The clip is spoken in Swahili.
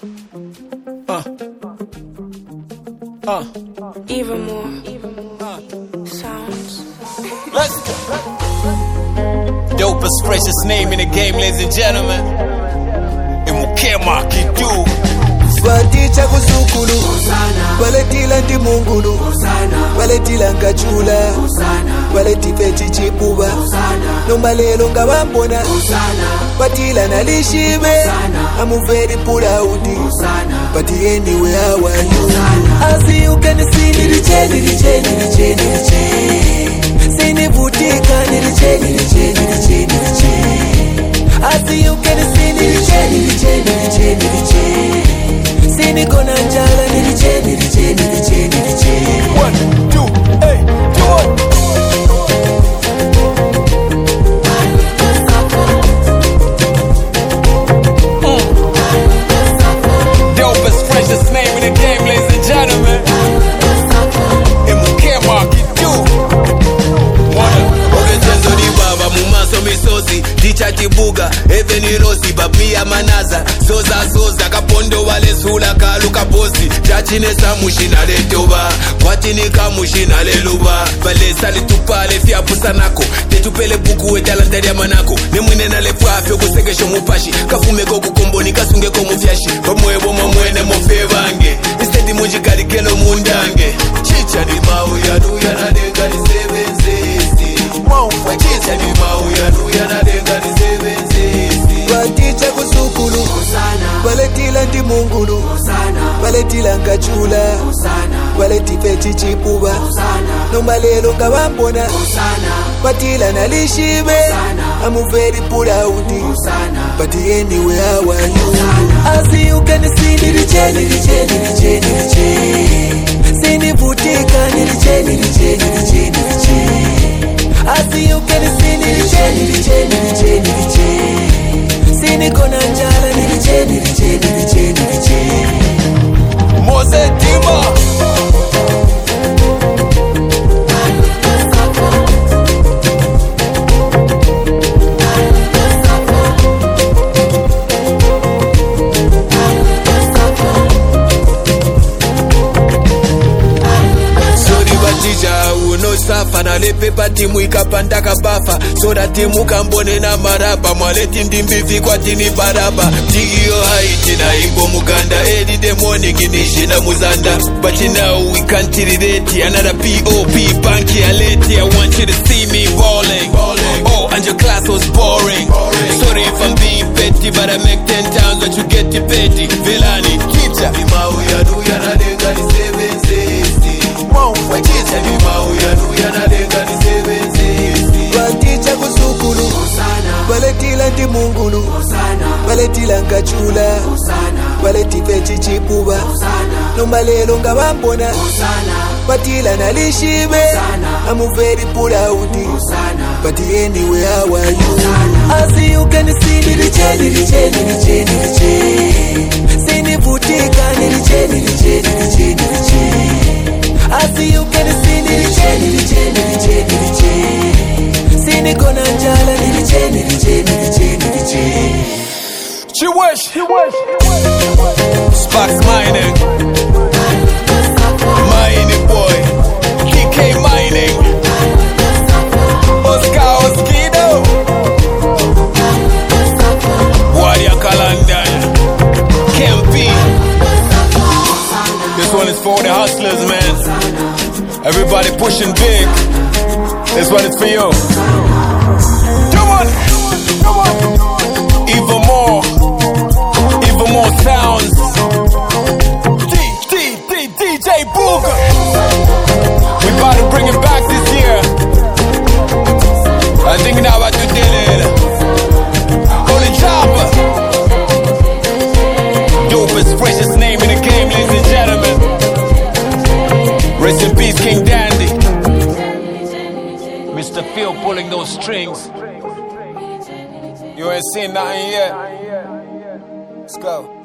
Even more sounds. Let's go. Dopest, freshest name in the game, ladies and gentlemen. Imukema Kidu. Swaticha kuzukulu Waletila ndi mungulu Waletila ngachula Waletife chichipuba Nombalelo nga wambona Watila nalishibe I'm very proud But anyway how are you I see you can see nilicheni Sini vutika nilicheni I see you can see nilicheni Sini kona njala nilicheni 1, 2, hey, 2, 1. Dopest, freshest name in the game, ladies and gentlemen. Imukema Kidu. Ogezenzo ni baba mumaso misozi Dicha kibuga, eveni rosi Babia manaza, soza Kapondo wale sula kaluka bosi Chachine samushina letoba Watini kamushina leluba Vale sali tupale fia pusanako Tetupele buku etalantari ya manako Nemwine na lefafyo kusegesho mupashi Kafume koku komboni kasunge komufyashi Vamwebo mamwene mofevange Istedi mujikari kelo mundange Chicha ni mau ya nuya na denga ni sevenzesi Chicha ni mau ya nuya na denga ni sevenzesi Waticha kuzukulu Waletila ndi mungulu Waletila ngachula Waletife chichipuba Nombalelo nga wambona Watila nalishibe I'm very proud But anyway how are you I see you can see nilicheni Sini vutika nilicheni I see you can see nilicheni Sini kona njala nilicheni Mose Dima. Safa na lepepa timu ikapanda kabafa Soda timu kambone na maraba Mwaleti ndimbivi kwa tini baraba Tigio haiti na ingo muganda Edi demoni ginishi na muzanda But you know we can't relate Another P.O.P. banky aleti I want you to see me balling Oh, and your class was boring Sorry if I'm being petty But I make 10 times what you get to petty Vilani, teacher Imau ya nuya na denga ni 760 Chicha ni mau ya nuya na denga ni 760 Waticha kuzukulu Waletila ndi mungulu Waletila ngachula Waletife chichipuba Nombalelo nga wambona Watila nalishibe I'm very proud But anyway how are you I see you can see nilicheni Sini vutika nilicheni I see you can see nilicheni Sini kona njala nilicheni Chiwesh. Sparks Mining. Mining boy. DK Mining. Oscar Oskido. Wadia Kalanda. Kempi. This one is for the hustlers, man. Everybody pushing big. This one is for you. Come on. Even more sounds. DJ Booger. We about to bring it back this year. I think now about to deal it. Holy Chopper. Dopest, freshest name in the game, ladies and gentlemen. Rest in peace, King Dandy. Mr. Phil pulling those strings. You ain't seen nothing yet. Let's go.